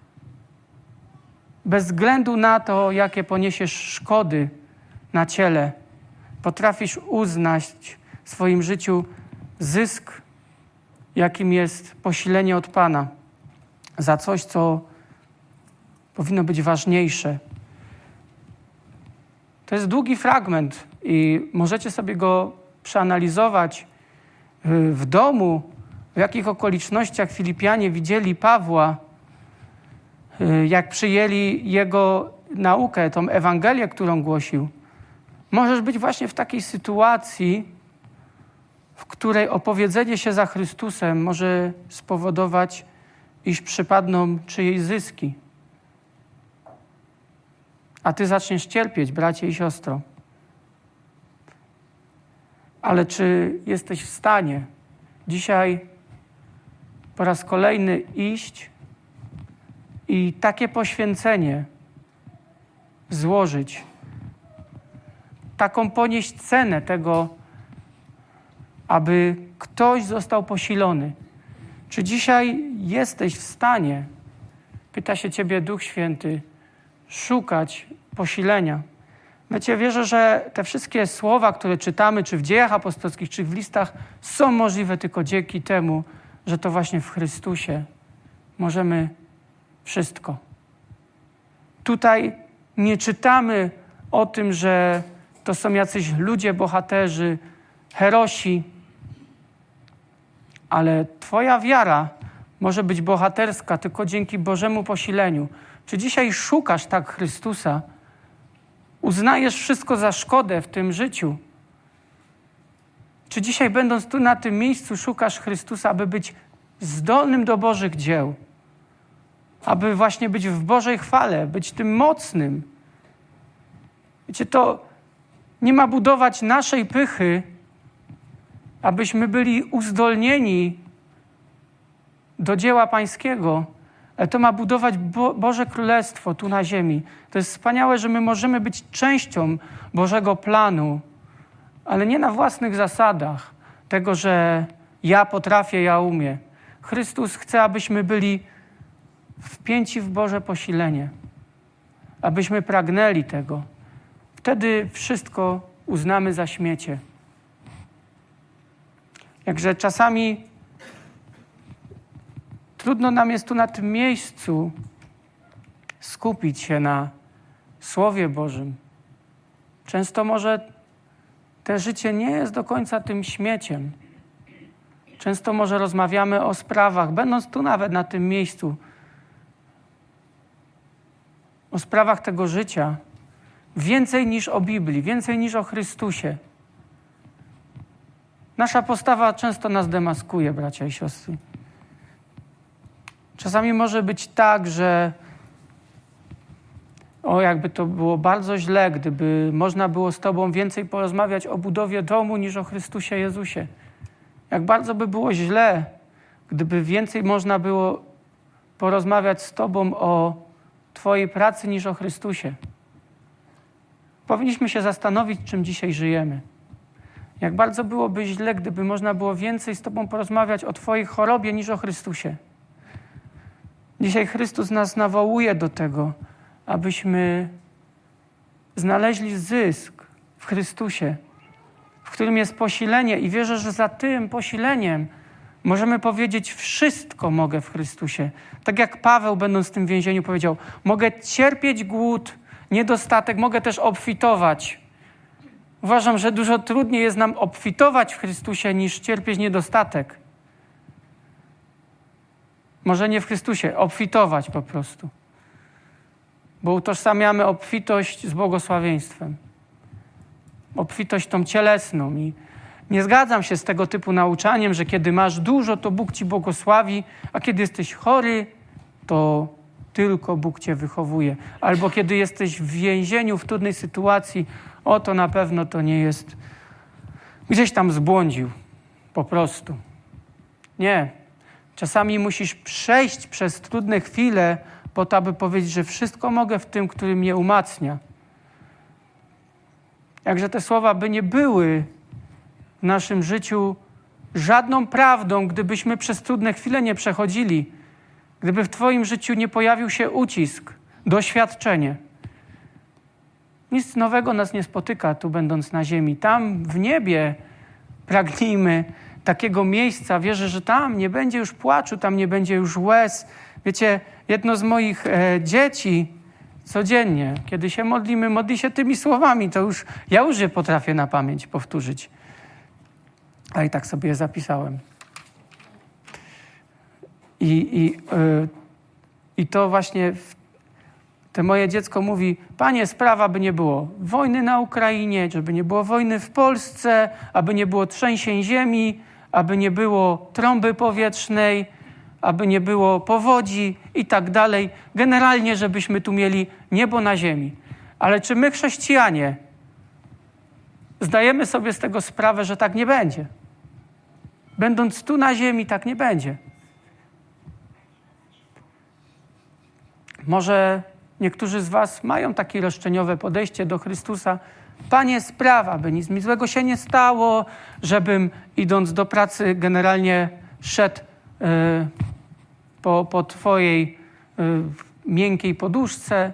bez względu na to, jakie poniesiesz szkody na ciele, potrafisz uznać w swoim życiu zysk, jakim jest posilenie od Pana, za coś, co powinno być ważniejsze. To jest długi fragment i możecie sobie go przeanalizować w domu, w jakich okolicznościach Filipianie widzieli Pawła, jak przyjęli jego naukę, tą Ewangelię, którą głosił. Możesz być właśnie w takiej sytuacji, w której opowiedzenie się za Chrystusem może spowodować, iż przypadną czyjeś zyski. A ty zaczniesz cierpieć, bracie i siostro. Ale czy jesteś w stanie dzisiaj po raz kolejny iść i takie poświęcenie złożyć, taką ponieść cenę tego, aby ktoś został posilony? Czy dzisiaj jesteś w stanie, pyta się ciebie Duch Święty, szukać posilenia? Wiecie, wierzę, że te wszystkie słowa, które czytamy, czy w Dziejach Apostolskich, czy w listach, są możliwe tylko dzięki temu, że to właśnie w Chrystusie możemy wszystko. Tutaj nie czytamy o tym, że to są jacyś ludzie, bohaterzy, herosi, ale twoja wiara może być bohaterska tylko dzięki Bożemu posileniu. Czy dzisiaj szukasz tak Chrystusa? Uznajesz wszystko za szkodę w tym życiu? Czy dzisiaj, będąc tu na tym miejscu, szukasz Chrystusa, aby być zdolnym do Bożych dzieł? Aby właśnie być w Bożej chwale, być tym mocnym? Wiecie, to nie ma budować naszej pychy, abyśmy byli uzdolnieni do dzieła Pańskiego, ale to ma budować Bo- Boże Królestwo tu na ziemi. To jest wspaniałe, że my możemy być częścią Bożego planu, ale nie na własnych zasadach. Tego, że ja potrafię, ja umiem. Chrystus chce, abyśmy byli wpięci w Boże posilenie. Abyśmy pragnęli tego. Wtedy wszystko uznamy za śmiecie. Jakże czasami trudno nam jest tu na tym miejscu skupić się na Słowie Bożym. Często może te życie nie jest do końca tym śmieciem. Często może rozmawiamy o sprawach, będąc tu nawet na tym miejscu, o o sprawach tego życia więcej niż o Biblii, więcej niż o Chrystusie. Nasza postawa często nas demaskuje, bracia i siostry. Czasami może być tak, że o, jakby to było bardzo źle, gdyby można było z Tobą więcej porozmawiać o budowie domu niż o Chrystusie Jezusie. Jak bardzo by było źle, gdyby więcej można było porozmawiać z Tobą o Twojej pracy niż o Chrystusie. Powinniśmy się zastanowić, czym dzisiaj żyjemy. Jak bardzo byłoby źle, gdyby można było więcej z Tobą porozmawiać o Twojej chorobie niż o Chrystusie. Dzisiaj Chrystus nas nawołuje do tego, abyśmy znaleźli zysk w Chrystusie, w którym jest posilenie i wierzę, że za tym posileniem możemy powiedzieć: wszystko mogę w Chrystusie. Tak jak Paweł, będąc w tym więzieniu, powiedział: mogę cierpieć głód, niedostatek, mogę też obfitować. Uważam, że dużo trudniej jest nam obfitować w Chrystusie niż cierpieć niedostatek. Może nie w Chrystusie, obfitować po prostu. Bo utożsamiamy obfitość z błogosławieństwem. Obfitość tą cielesną. I nie zgadzam się z tego typu nauczaniem, że kiedy masz dużo, to Bóg ci błogosławi, a kiedy jesteś chory, to tylko Bóg cię wychowuje. Albo kiedy jesteś w więzieniu, w trudnej sytuacji, o to na pewno to nie jest. Gdzieś tam zbłądził. Po prostu. Nie. Czasami musisz przejść przez trudne chwile po to, aby powiedzieć, że wszystko mogę w tym, który mnie umacnia. Jakże te słowa by nie były w naszym życiu żadną prawdą, gdybyśmy przez trudne chwile nie przechodzili, gdyby w Twoim życiu nie pojawił się ucisk, doświadczenie. Nic nowego nas nie spotyka tu, będąc na ziemi. Tam w niebie pragnijmy takiego miejsca. Wierzę, że tam nie będzie już płaczu, tam nie będzie już łez. Wiecie, jedno z moich e, dzieci codziennie, kiedy się modlimy, modli się tymi słowami, to już ja już je potrafię na pamięć powtórzyć. A i tak sobie je zapisałem. I, i, yy, i to właśnie w, te moje dziecko mówi: Panie, sprawa, by nie było wojny na Ukrainie, żeby nie było wojny w Polsce, aby nie było trzęsień ziemi, aby nie było trąby powietrznej, aby nie było powodzi i tak dalej. Generalnie, żebyśmy tu mieli niebo na ziemi. Ale czy my, chrześcijanie, zdajemy sobie z tego sprawę, że tak nie będzie? Będąc tu na ziemi, tak nie będzie. Może niektórzy z was mają takie roszczeniowe podejście do Chrystusa. Panie, sprawa, by nic mi złego się nie stało, żebym idąc do pracy generalnie szedł yy, po, po Twojej yy, miękkiej poduszce.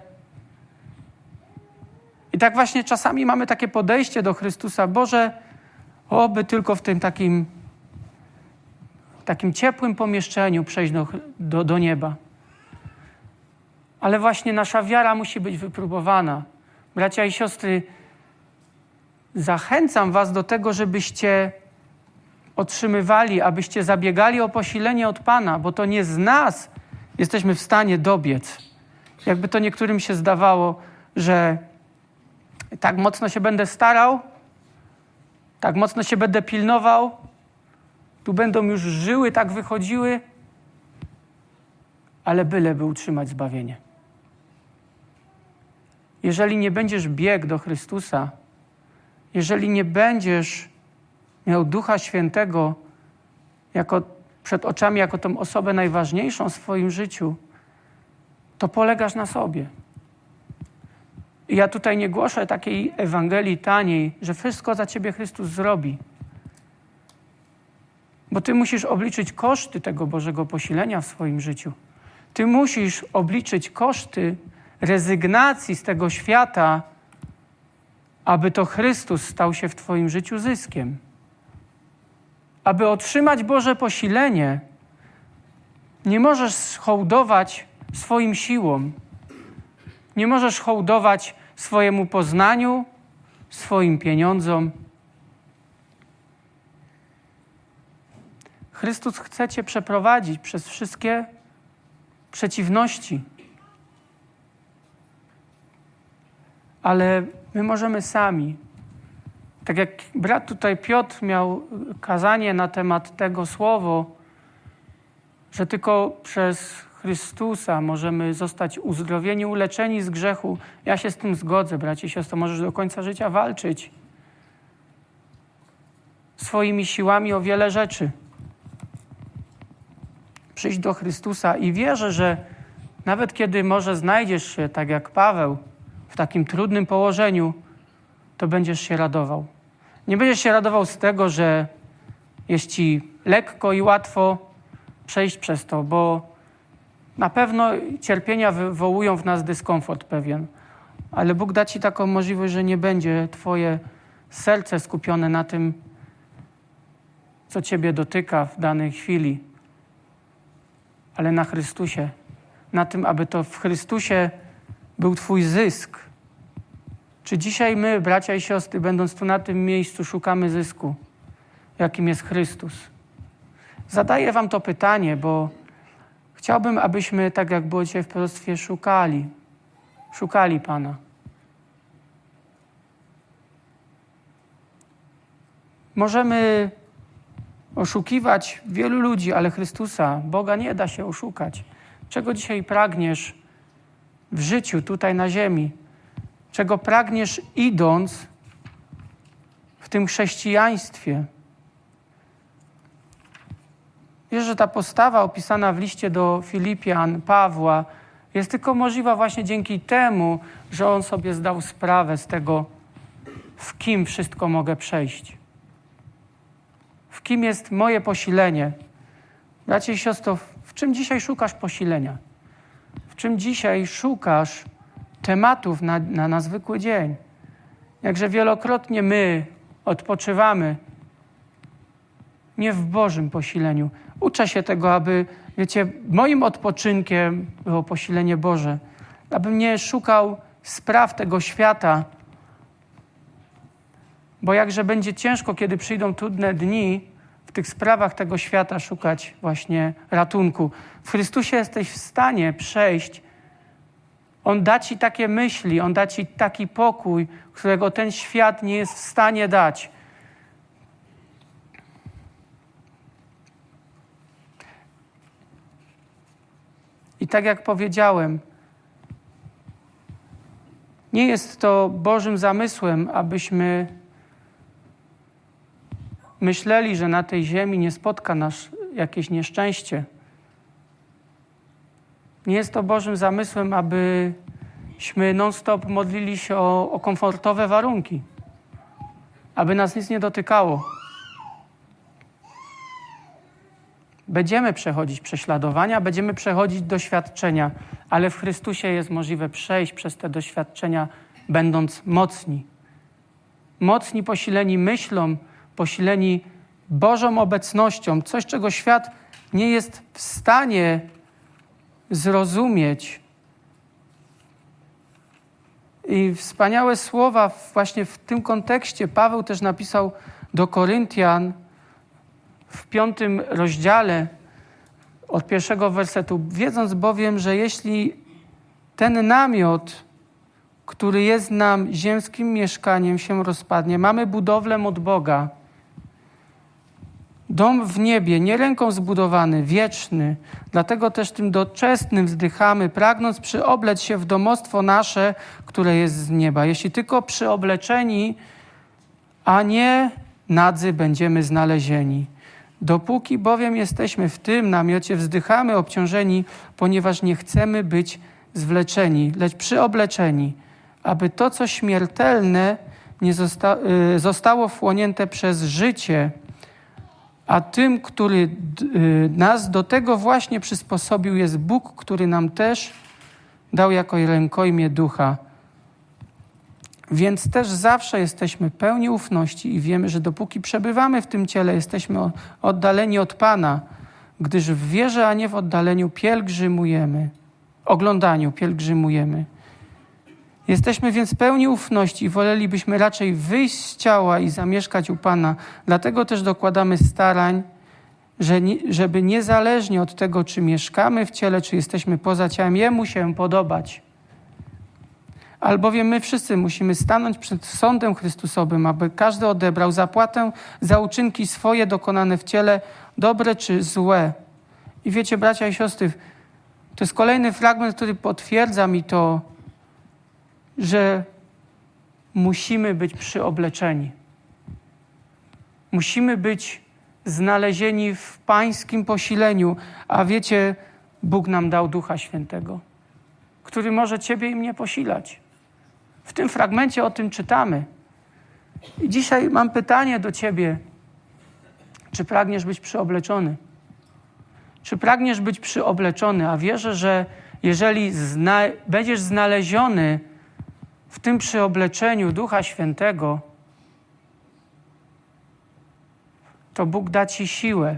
I tak właśnie czasami mamy takie podejście do Chrystusa. Boże, oby tylko w tym takim, takim ciepłym pomieszczeniu przejść do, do, do nieba. Ale właśnie nasza wiara musi być wypróbowana. Bracia i siostry, zachęcam was do tego, żebyście otrzymywali, abyście zabiegali o posilenie od Pana, bo to nie z nas jesteśmy w stanie dobiec. Jakby to niektórym się zdawało, że tak mocno się będę starał, tak mocno się będę pilnował, tu będą już żyły, tak wychodziły, ale byleby utrzymać zbawienie. Jeżeli nie będziesz biegł do Chrystusa, jeżeli nie będziesz miał Ducha Świętego jako, przed oczami jako tą osobę najważniejszą w swoim życiu, to polegasz na sobie. I ja tutaj nie głoszę takiej Ewangelii taniej, że wszystko za ciebie Chrystus zrobi. Bo ty musisz obliczyć koszty tego Bożego posilenia w swoim życiu. Ty musisz obliczyć koszty rezygnacji z tego świata, aby to Chrystus stał się w twoim życiu zyskiem. Aby otrzymać Boże posilenie, nie możesz hołdować swoim siłom. Nie możesz hołdować swojemu poznaniu, swoim pieniądzom. Chrystus chce cię przeprowadzić przez wszystkie przeciwności. ale my możemy sami. Tak jak brat tutaj Piotr miał kazanie na temat tego słowo, że tylko przez Chrystusa możemy zostać uzdrowieni, uleczeni z grzechu. Ja się z tym zgodzę, bracie i siostro. Możesz do końca życia walczyć swoimi siłami o wiele rzeczy. Przyjść do Chrystusa i wierzę, że nawet kiedy może znajdziesz się, tak jak Paweł, w takim trudnym położeniu, to będziesz się radował. Nie będziesz się radował z tego, że jest ci lekko i łatwo przejść przez to, bo na pewno cierpienia wywołują w nas dyskomfort pewien. Ale Bóg da ci taką możliwość, że nie będzie twoje serce skupione na tym, co ciebie dotyka w danej chwili, ale na Chrystusie. Na tym, aby to w Chrystusie był twój zysk. Czy dzisiaj my, bracia i siostry, będąc tu na tym miejscu, szukamy zysku, jakim jest Chrystus? Zadaję wam to pytanie, bo chciałbym, abyśmy, tak jak było dzisiaj w proroctwie, szukali. Szukali Pana. Możemy oszukiwać wielu ludzi, ale Chrystusa, Boga, nie da się oszukać. Czego dzisiaj pragniesz w życiu, tutaj na ziemi? Czego pragniesz idąc w tym chrześcijaństwie? Wiesz, że ta postawa opisana w liście do Filipian, Pawła, jest tylko możliwa właśnie dzięki temu, że on sobie zdał sprawę z tego, w kim wszystko mogę przejść. W kim jest moje posilenie. Bracie i siostro, w czym dzisiaj szukasz posilenia? W czym dzisiaj szukasz tematów na, na, na zwykły dzień? Jakże wielokrotnie my odpoczywamy nie w Bożym posileniu. Uczę się tego, aby, wiecie, moim odpoczynkiem było posilenie Boże. Abym nie szukał spraw tego świata, bo jakże będzie ciężko, kiedy przyjdą trudne dni, w tych sprawach tego świata szukać właśnie ratunku. W Chrystusie jesteś w stanie przejść. On da ci takie myśli, On da ci taki pokój, którego ten świat nie jest w stanie dać. I tak jak powiedziałem, nie jest to Bożym zamysłem, abyśmy myśleli, że na tej ziemi nie spotka nas jakieś nieszczęście. Nie jest to Bożym zamysłem, abyśmy non-stop modlili się o, o komfortowe warunki, aby nas nic nie dotykało. Będziemy przechodzić prześladowania, będziemy przechodzić doświadczenia, ale w Chrystusie jest możliwe przejść przez te doświadczenia, będąc mocni. Mocni, posileni myślą, posileni Bożą obecnością, coś, czego świat nie jest w stanie zrozumieć. I wspaniałe słowa właśnie w tym kontekście Paweł też napisał do Koryntian w piątym rozdziale od pierwszego wersetu. Wiedząc bowiem, że jeśli ten namiot, który jest nam ziemskim mieszkaniem, się rozpadnie, mamy budowlę od Boga, dom w niebie, nie ręką zbudowany, wieczny. Dlatego też tym doczesnym wzdychamy, pragnąc przyoblec się w domostwo nasze, które jest z nieba. Jeśli tylko przyobleczeni, a nie nadzy będziemy znalezieni. Dopóki bowiem jesteśmy w tym namiocie, wzdychamy obciążeni, ponieważ nie chcemy być zwleczeni, lecz przyobleczeni, aby to, co śmiertelne, nie zosta- y, zostało wchłonięte przez życie, a tym, który y, nas do tego właśnie przysposobił, jest Bóg, który nam też dał jako rękojmie ducha. Więc też zawsze jesteśmy pełni ufności i wiemy, że dopóki przebywamy w tym ciele, jesteśmy oddaleni od Pana, gdyż w wierze, a nie w oddaleniu pielgrzymujemy, oglądaniu pielgrzymujemy. Jesteśmy więc pełni ufności i wolelibyśmy raczej wyjść z ciała i zamieszkać u Pana. Dlatego też dokładamy starań, że nie, żeby niezależnie od tego, czy mieszkamy w ciele, czy jesteśmy poza ciałem, Jemu się podobać. Albowiem my wszyscy musimy stanąć przed sądem Chrystusowym, aby każdy odebrał zapłatę za uczynki swoje dokonane w ciele, dobre czy złe. I wiecie, bracia i siostry, to jest kolejny fragment, który potwierdza mi to, że musimy być przyobleczeni. Musimy być znalezieni w pańskim posileniu, a wiecie, Bóg nam dał Ducha Świętego, który może ciebie i mnie posilać. W tym fragmencie o tym czytamy. I dzisiaj mam pytanie do ciebie. Czy pragniesz być przyobleczony? Czy pragniesz być przyobleczony? A wierzę, że jeżeli zna- będziesz znaleziony w tym przyobleczeniu Ducha Świętego, to Bóg da ci siłę.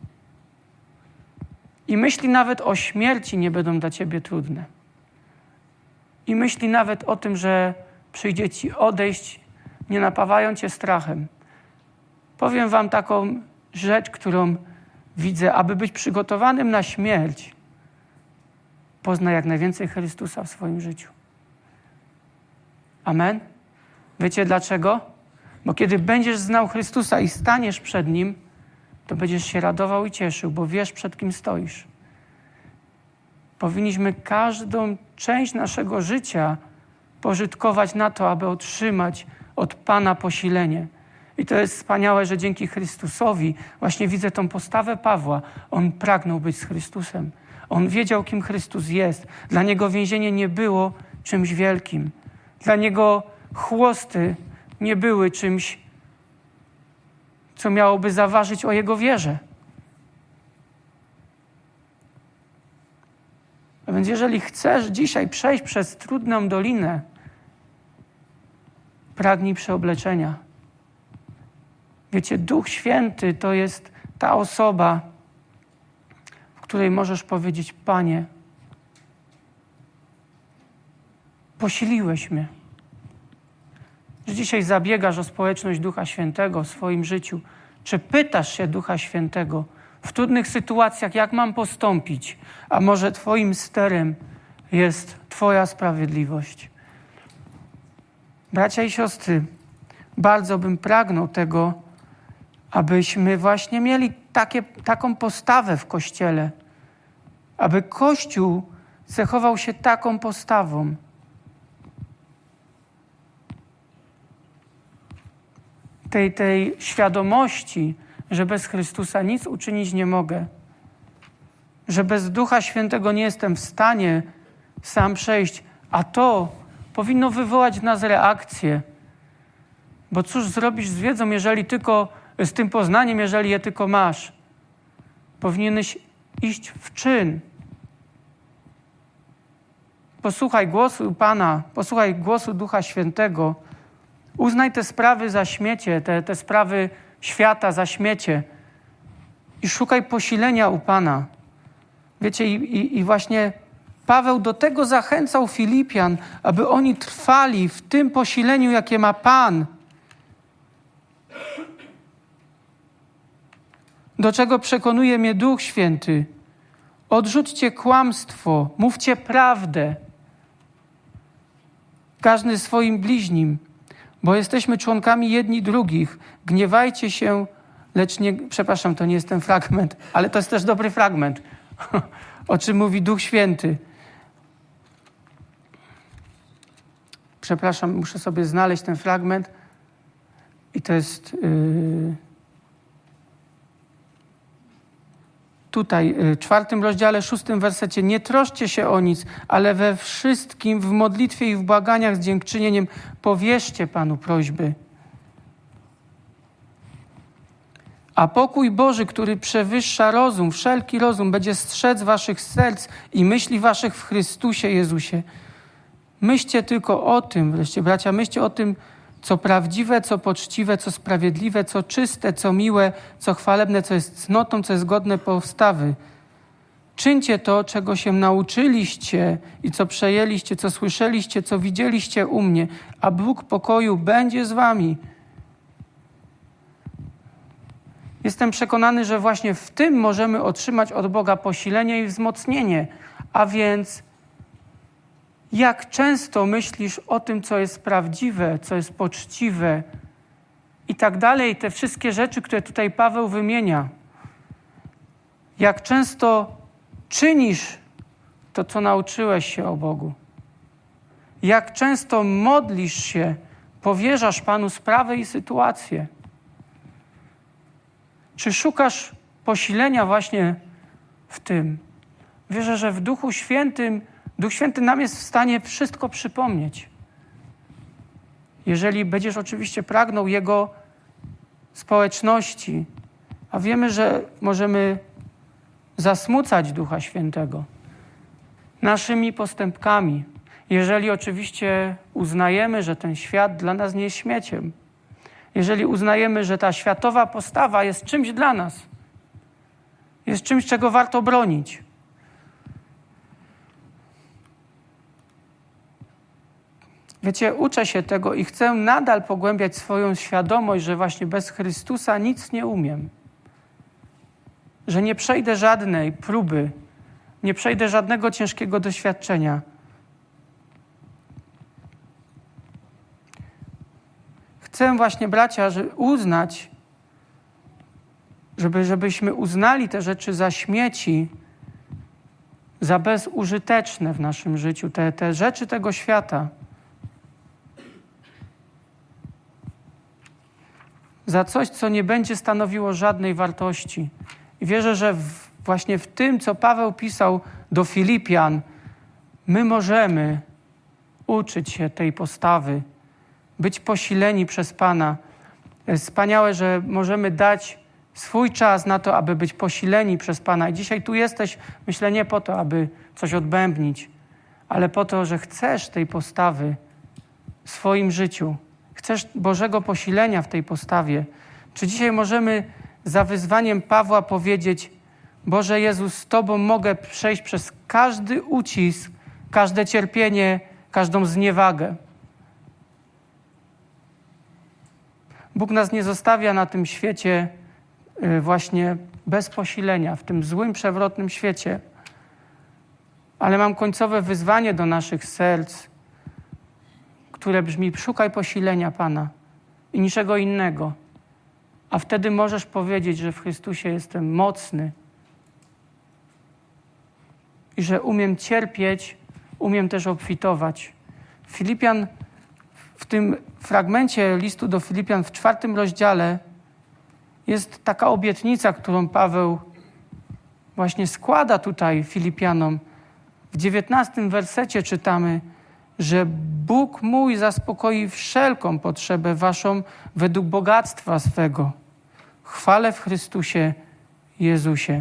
I myśli nawet o śmierci nie będą dla ciebie trudne. I myśli nawet o tym, że przyjdzie ci odejść, nie napawają cię strachem. Powiem wam taką rzecz, którą widzę, aby być przygotowanym na śmierć. Poznaj jak najwięcej Chrystusa w swoim życiu. Amen? Wiecie dlaczego? Bo kiedy będziesz znał Chrystusa i staniesz przed Nim, to będziesz się radował i cieszył, bo wiesz, przed kim stoisz. Powinniśmy każdą część naszego życia pożytkować na to, aby otrzymać od Pana posilenie. I to jest wspaniałe, że dzięki Chrystusowi właśnie widzę tą postawę Pawła. On pragnął być z Chrystusem. On wiedział, kim Chrystus jest. Dla niego więzienie nie było czymś wielkim. Dla niego chłosty nie były czymś, co miałoby zaważyć o jego wierze. A więc jeżeli chcesz dzisiaj przejść przez trudną dolinę, pragnij przeobleczenia. Wiecie, Duch Święty to jest ta osoba, w której możesz powiedzieć: Panie, posiliłeś mnie. Że dzisiaj zabiegasz o społeczność Ducha Świętego w swoim życiu. Czy pytasz się Ducha Świętego w trudnych sytuacjach, jak mam postąpić? A może Twoim sterem jest Twoja sprawiedliwość? Bracia i siostry, bardzo bym pragnął tego, abyśmy właśnie mieli takie, taką postawę w Kościele. Aby Kościół cechował się taką postawą. Tej, tej świadomości, że bez Chrystusa nic uczynić nie mogę. Że bez Ducha Świętego nie jestem w stanie sam przejść. A to powinno wywołać w nas reakcję. Bo cóż zrobisz z wiedzą, jeżeli tylko, z tym poznaniem, jeżeli je tylko masz? Powinieneś iść w czyn. Posłuchaj głosu Pana, posłuchaj głosu Ducha Świętego. Uznaj te sprawy za śmiecie, te, te sprawy świata za śmiecie i szukaj posilenia u Pana. Wiecie, i, i, i właśnie Paweł do tego zachęcał Filipian, aby oni trwali w tym posileniu, jakie ma Pan. Do czego przekonuje mnie Duch Święty? Odrzućcie kłamstwo, mówcie prawdę. Każdy swoim bliźnim, bo jesteśmy członkami jedni drugich. Gniewajcie się, lecz nie... Przepraszam, to nie jest ten fragment, ale to jest też dobry fragment, o czym mówi Duch Święty. Przepraszam, muszę sobie znaleźć ten fragment. I to jest... Yy... Tutaj, w czwartym rozdziale, szóstym wersecie. Nie troszcie się o nic, ale we wszystkim, w modlitwie i w błaganiach z dziękczynieniem powierzcie Panu prośby. A pokój Boży, który przewyższa rozum, wszelki rozum, będzie strzec waszych serc i myśli waszych w Chrystusie Jezusie. Myślcie tylko o tym, wreszcie bracia, myślcie o tym, co prawdziwe, co poczciwe, co sprawiedliwe, co czyste, co miłe, co chwalebne, co jest cnotą, co jest godne postawy. Czyńcie to, czego się nauczyliście i co przejęliście, co słyszeliście, co widzieliście u mnie, a Bóg pokoju będzie z wami. Jestem przekonany, że właśnie w tym możemy otrzymać od Boga posilenie i wzmocnienie, a więc Jak często myślisz o tym, co jest prawdziwe, co jest poczciwe i tak dalej, te wszystkie rzeczy, które tutaj Paweł wymienia. Jak często czynisz to, co nauczyłeś się o Bogu. Jak często modlisz się, powierzasz Panu sprawy i sytuacje. Czy szukasz posilenia właśnie w tym? Wierzę, że w Duchu Świętym, Duch Święty nam jest w stanie wszystko przypomnieć. Jeżeli będziesz oczywiście pragnął Jego społeczności, a wiemy, że możemy zasmucać Ducha Świętego naszymi postępkami, jeżeli oczywiście uznajemy, że ten świat dla nas nie jest śmieciem, jeżeli uznajemy, że ta światowa postawa jest czymś dla nas, jest czymś, czego warto bronić. Wiecie, uczę się tego i chcę nadal pogłębiać swoją świadomość, że właśnie bez Chrystusa nic nie umiem. Że nie przejdę żadnej próby, nie przejdę żadnego ciężkiego doświadczenia. Chcę właśnie, bracia, żeby uznać, żeby, żebyśmy uznali te rzeczy za śmieci, za bezużyteczne w naszym życiu, te, te rzeczy tego świata. Za coś, co nie będzie stanowiło żadnej wartości. I wierzę, że w, właśnie w tym, co Paweł pisał do Filipian, my możemy uczyć się tej postawy, być posileni przez Pana. Jest wspaniałe, że możemy dać swój czas na to, aby być posileni przez Pana. I dzisiaj tu jesteś, myślę, nie po to, aby coś odbębnić, ale po to, że chcesz tej postawy w swoim życiu. Chcesz Bożego posilenia w tej postawie. Czy dzisiaj możemy za wyzwaniem Pawła powiedzieć: Boże Jezus, z Tobą mogę przejść przez każdy ucisk, każde cierpienie, każdą zniewagę. Bóg nas nie zostawia na tym świecie właśnie bez posilenia, w tym złym, przewrotnym świecie. Ale mam końcowe wyzwanie do naszych serc, które brzmi: szukaj posilenia Pana i niczego innego. A wtedy możesz powiedzieć, że w Chrystusie jestem mocny i że umiem cierpieć, umiem też obfitować. Filipian, w tym fragmencie listu do Filipian w czwartym rozdziale jest taka obietnica, którą Paweł właśnie składa tutaj Filipianom. W dziewiętnastym wersecie czytamy, że Bóg mój zaspokoi wszelką potrzebę waszą według bogactwa swego. Chwale w Chrystusie Jezusie.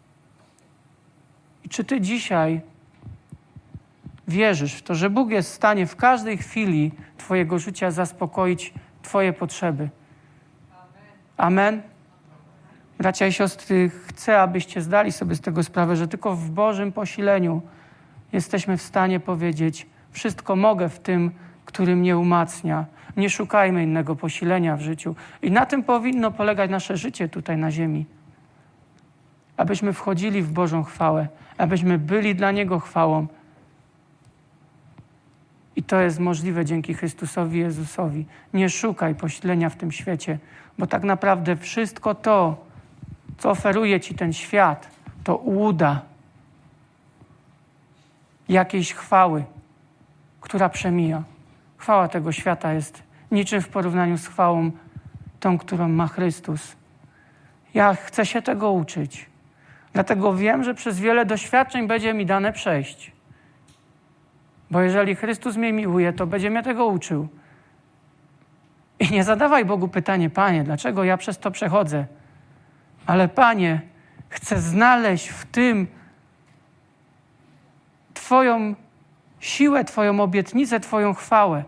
I czy ty dzisiaj wierzysz w to, że Bóg jest w stanie w każdej chwili twojego życia zaspokoić twoje potrzeby? Amen. Bracia i siostry, chcę, abyście zdali sobie z tego sprawę, że tylko w Bożym posileniu jesteśmy w stanie powiedzieć: wszystko mogę w tym, który mnie umacnia. Nie szukajmy innego posilenia w życiu. I na tym powinno polegać nasze życie tutaj na ziemi. Abyśmy wchodzili w Bożą chwałę, abyśmy byli dla Niego chwałą. I to jest możliwe dzięki Chrystusowi Jezusowi. Nie szukaj posilenia w tym świecie, bo tak naprawdę wszystko to, co oferuje ci ten świat, to ułuda jakiejś chwały, która przemija. Chwała tego świata jest niczym w porównaniu z chwałą tą, którą ma Chrystus. Ja chcę się tego uczyć. Dlatego wiem, że przez wiele doświadczeń będzie mi dane przejść. Bo jeżeli Chrystus mnie miłuje, to będzie mnie tego uczył. I nie zadawaj Bogu pytanie: Panie, dlaczego ja przez to przechodzę? Ale Panie, chcę znaleźć w tym Twoją siłę, Twoją obietnicę, Twoją chwałę.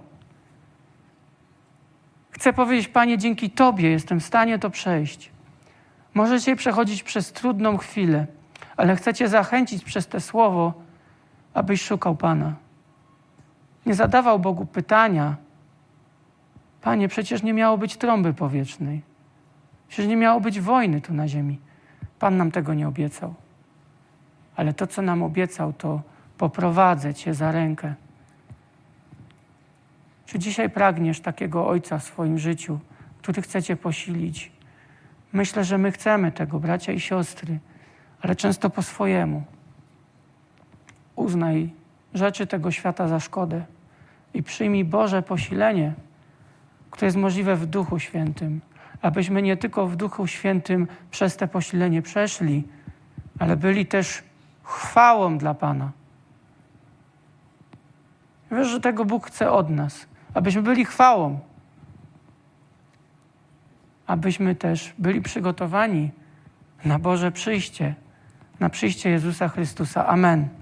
Chcę powiedzieć: Panie, dzięki Tobie jestem w stanie to przejść. Możecie przechodzić przez trudną chwilę, ale chcę Cię zachęcić przez to słowo, abyś szukał Pana. Nie zadawał Bogu pytania: Panie, przecież nie miało być trąby powietrznej. Przecież nie miało być wojny tu na ziemi. Pan nam tego nie obiecał. Ale to, co nam obiecał, to poprowadzę Cię za rękę Czy dzisiaj pragniesz takiego ojca w swoim życiu, który chce cię posilić? Myślę, że my chcemy tego, bracia i siostry, ale często po swojemu. Uznaj rzeczy tego świata za szkodę i przyjmij Boże posilenie, które jest możliwe w Duchu Świętym, abyśmy nie tylko w Duchu Świętym przez te posilenie przeszli, ale byli też chwałą dla Pana. Wiesz, że tego Bóg chce od nas, abyśmy byli chwałą, abyśmy też byli przygotowani na Boże przyjście, na przyjście Jezusa Chrystusa. Amen.